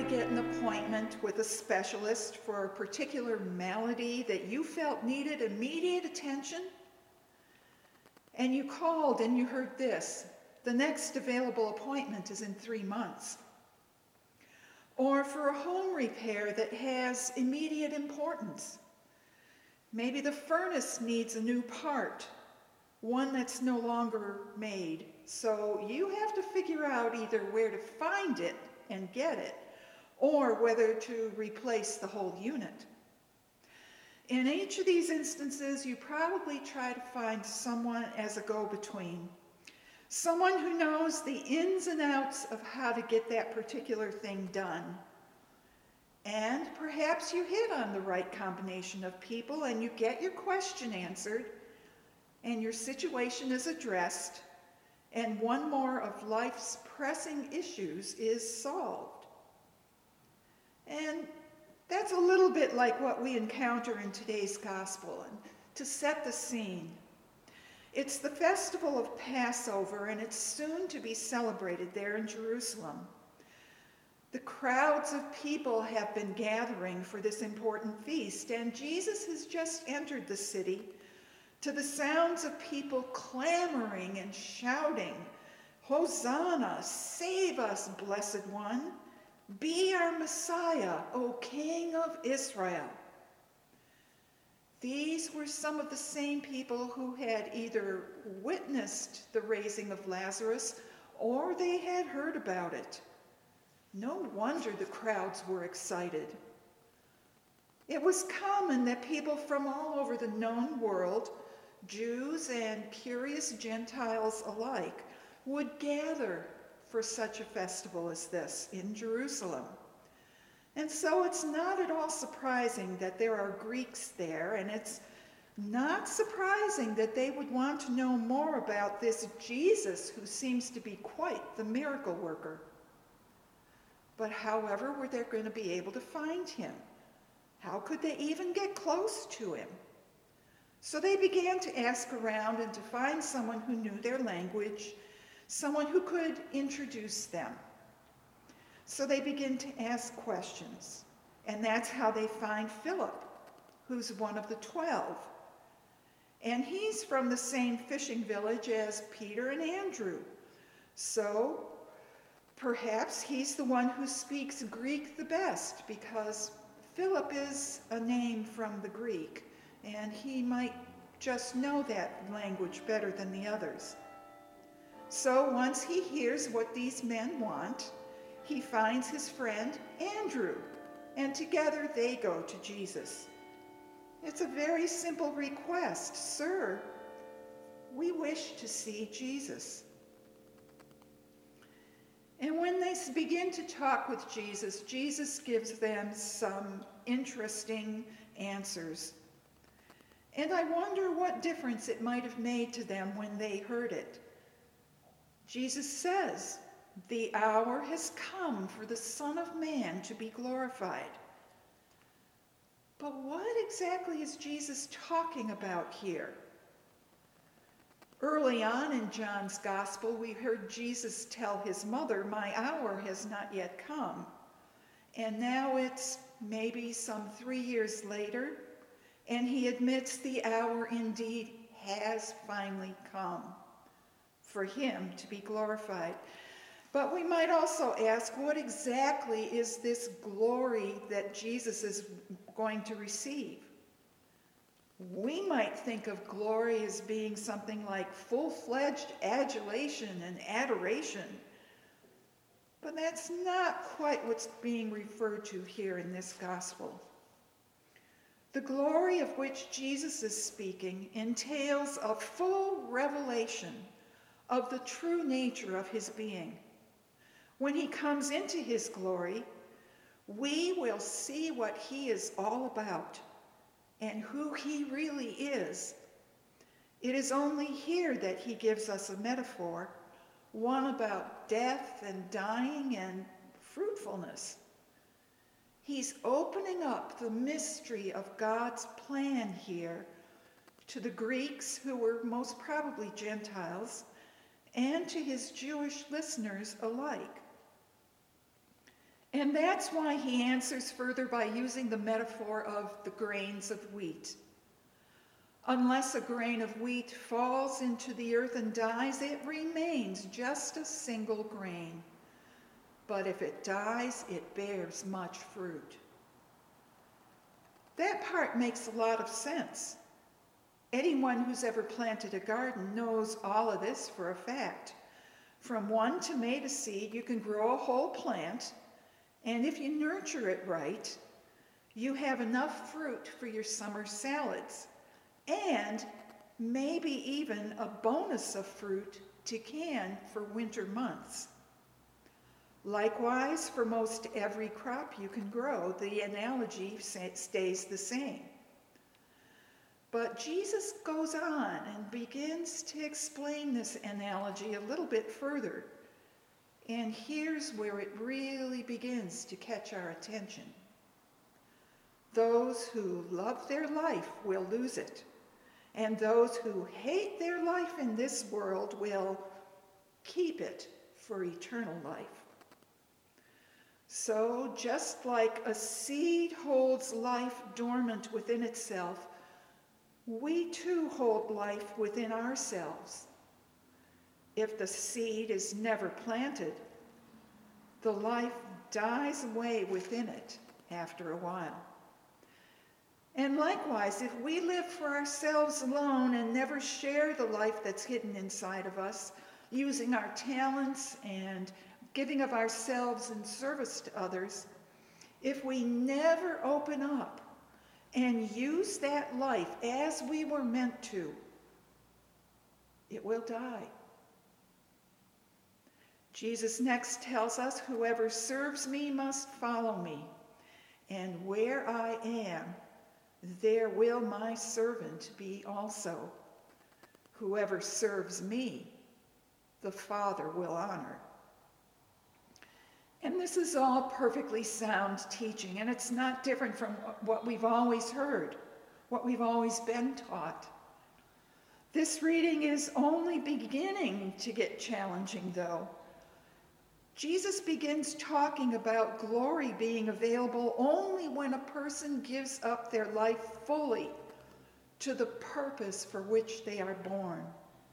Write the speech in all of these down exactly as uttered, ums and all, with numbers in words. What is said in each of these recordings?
get an appointment with a specialist for a particular malady that you felt needed immediate attention? And you called and you heard this: the next available appointment is in three months. Or for a home repair that has immediate importance. Maybe the furnace needs a new part, one that's no longer made. So you have to figure out either where to find it and get it, or whether to replace the whole unit. In each of these instances, you probably try to find someone as a go-between. Someone who knows the ins and outs of how to get that particular thing done. And perhaps you hit on the right combination of people and you get your question answered and your situation is addressed and one more of life's pressing issues is solved. And that's a little bit like what we encounter in today's gospel. And to set the scene, it's the festival of Passover, and it's soon to be celebrated there in Jerusalem. The crowds of people have been gathering for this important feast, and Jesus has just entered the city to the sounds of people clamoring and shouting, "Hosanna, save us, Blessed One. Be our Messiah, O King of Israel." These were some of the same people who had either witnessed the raising of Lazarus or they had heard about it. No wonder the crowds were excited. It was common that people from all over the known world, Jews and curious Gentiles alike, would gather for such a festival as this in Jerusalem. And so it's not at all surprising that there are Greeks there, and it's not surprising that they would want to know more about this Jesus who seems to be quite the miracle worker. But however were they going to be able to find him? How could they even get close to him? So they began to ask around and to find someone who knew their language, someone who could introduce them. So they begin to ask questions, and that's how they find Philip, who's one of the twelve. And he's from the same fishing village as Peter and Andrew. So perhaps he's the one who speaks Greek the best, because Philip is a name from the Greek, and he might just know that language better than the others. So once he hears what these men want, he finds his friend Andrew, and together they go to Jesus. It's a very simple request. "Sir, we wish to see Jesus." And when they begin to talk with Jesus, Jesus gives them some interesting answers. And I wonder what difference it might have made to them when they heard it. Jesus says, "The hour has come for the Son of Man to be glorified." But what exactly is Jesus talking about here? Early on in John's Gospel, we heard Jesus tell his mother, "My hour has not yet come." And now it's maybe some three years later, and he admits the hour indeed has finally come for him to be glorified. But we might also ask, what exactly is this glory that Jesus is going to receive? We might think of glory as being something like full-fledged adulation and adoration, but that's not quite what's being referred to here in this gospel. The glory of which Jesus is speaking entails a full revelation of the true nature of his being. When he comes into his glory, we will see what he is all about and who he really is. It is only here that he gives us a metaphor, one about death and dying and fruitfulness. He's opening up the mystery of God's plan here to the Greeks, who were most probably Gentiles, and to his Jewish listeners alike. And that's why he answers further by using the metaphor of the grains of wheat. Unless a grain of wheat falls into the earth and dies, it remains just a single grain. But if it dies, it bears much fruit. That part makes a lot of sense. Anyone who's ever planted a garden knows all of this for a fact. From one tomato seed, you can grow a whole plant, and if you nurture it right, you have enough fruit for your summer salads, and maybe even a bonus of fruit to can for winter months. Likewise, for most every crop you can grow, the analogy stays the same. But Jesus goes on and begins to explain this analogy a little bit further. And here's where it really begins to catch our attention. Those who love their life will lose it, and those who hate their life in this world will keep it for eternal life. So, just like a seed holds life dormant within itself, we too hold life within ourselves. If the seed is never planted, the life dies away within it after a while. And likewise, if we live for ourselves alone and never share the life that's hidden inside of us, using our talents and giving of ourselves in service to others, if we never open up and use that life as we were meant to, it will die. Jesus next tells us, "Whoever serves me must follow me, and where I am, there will my servant be also. Whoever serves me, the Father will honor." And this is all perfectly sound teaching, and it's not different from what we've always heard, what we've always been taught. This reading is only beginning to get challenging, though. Jesus begins talking about glory being available only when a person gives up their life fully to the purpose for which they are born.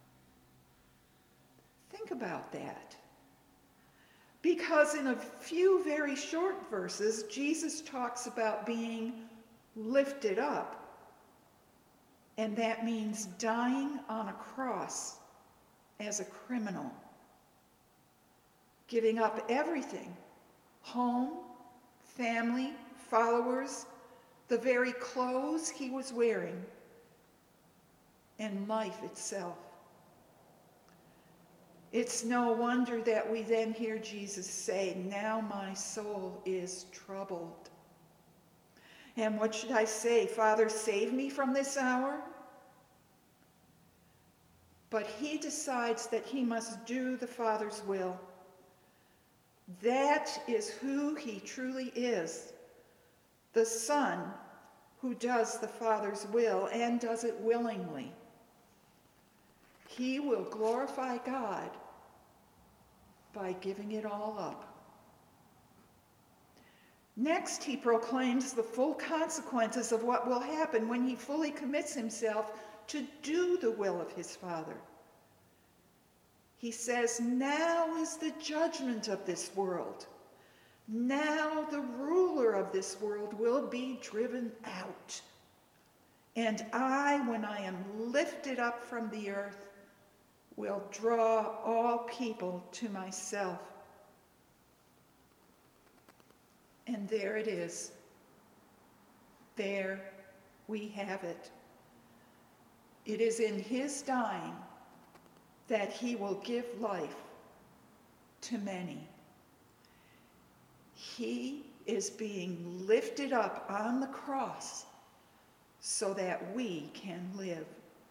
Think about that. Because in a few very short verses, Jesus talks about being lifted up. And that means dying on a cross as a criminal. Giving up everything, home, family, followers, the very clothes he was wearing, and life itself. It's no wonder that we then hear Jesus say, "Now my soul is troubled." And what should I say? "Father, save me from this hour?" But he decides that he must do the Father's will. That is who he truly is, the Son who does the Father's will and does it willingly. He will glorify God by giving it all up. Next, he proclaims the full consequences of what will happen when he fully commits himself to do the will of his Father. He says, "Now is the judgment of this world. Now the ruler of this world will be driven out. And I, when I am lifted up from the earth, will draw all people to myself." And there it is. There we have it. It is in his dying that he will give life to many. He is being lifted up on the cross so that we can live.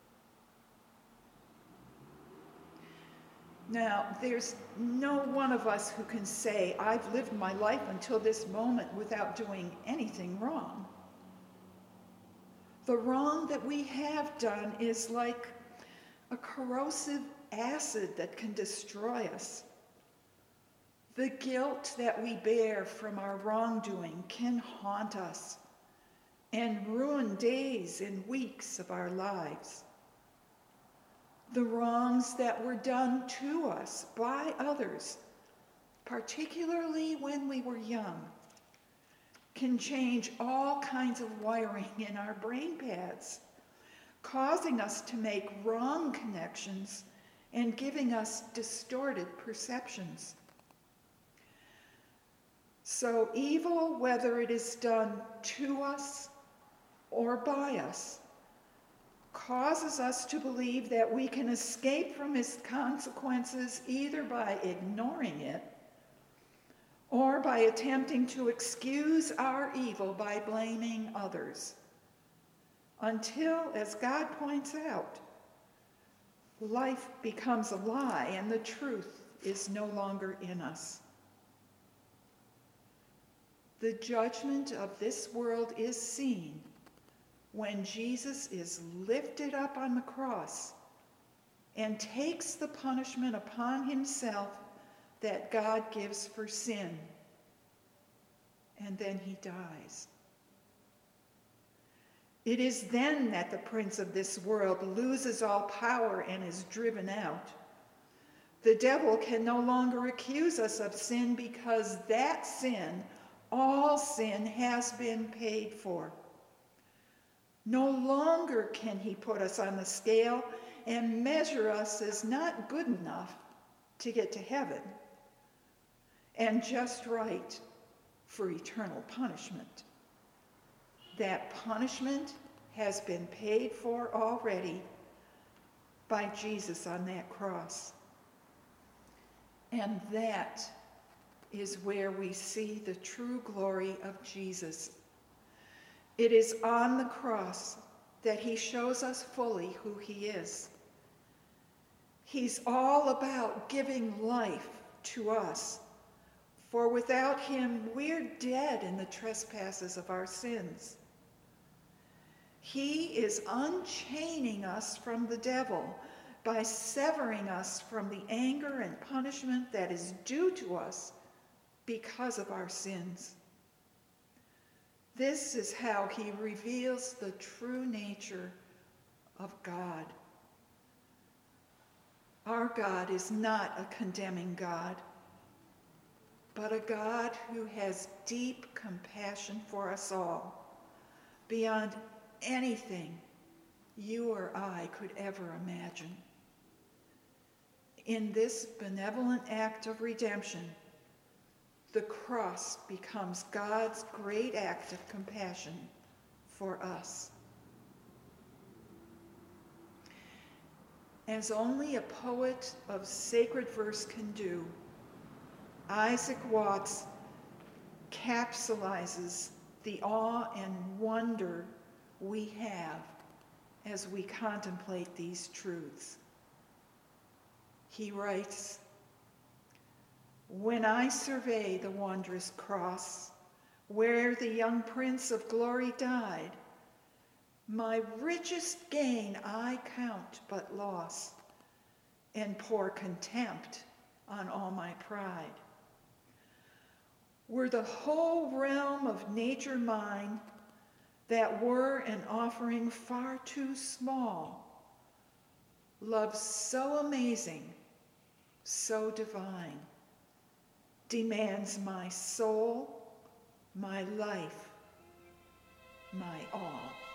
Now, there's no one of us who can say, "I've lived my life until this moment without doing anything wrong." The wrong that we have done is like a corrosive acid that can destroy us. The guilt that we bear from our wrongdoing can haunt us and ruin days and weeks of our lives. The wrongs that were done to us by others, particularly when we were young, can change all kinds of wiring in our brain pads, causing us to make wrong connections and giving us distorted perceptions. So evil, whether it is done to us or by us, causes us to believe that we can escape from its consequences either by ignoring it or by attempting to excuse our evil by blaming others. Until, as God points out, life becomes a lie and the truth is no longer in us. The judgment of this world is seen when Jesus is lifted up on the cross and takes the punishment upon himself that God gives for sin. And then he dies. It is then that the prince of this world loses all power and is driven out. The devil can no longer accuse us of sin because that sin, all sin, has been paid for. No longer can he put us on the scale and measure us as not good enough to get to heaven and just right for eternal punishment. That punishment has been paid for already by Jesus on that cross. And that is where we see the true glory of Jesus. It is on the cross that he shows us fully who he is. He's all about giving life to us, for without him we're dead in the trespasses of our sins. He is unchaining us from the devil by severing us from the anger and punishment that is due to us because of our sins. This is how he reveals the true nature of God. Our God is not a condemning God, but a God who has deep compassion for us all, beyond anything you or I could ever imagine. In this benevolent act of redemption, the cross becomes God's great act of compassion for us. As only a poet of sacred verse can do, Isaac Watts capsulizes the awe and wonder we have as we contemplate these truths. He writes, "When I survey the wondrous cross, where the young Prince of Glory died, my richest gain I count but loss, and pour contempt on all my pride. Were the whole realm of nature mine, that were an offering far too small. Love so amazing, so divine, demands my soul, my life, my all."